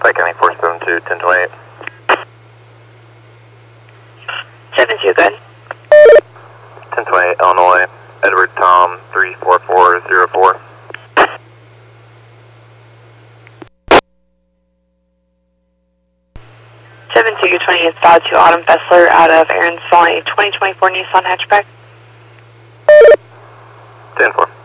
County 472, 1028. 72, good. 1028, Illinois, Edward Tom, 34404. Two 28 South to Autumn Fessler out of Aaron's Valley, 2024 Nissan hatchback. 10-4.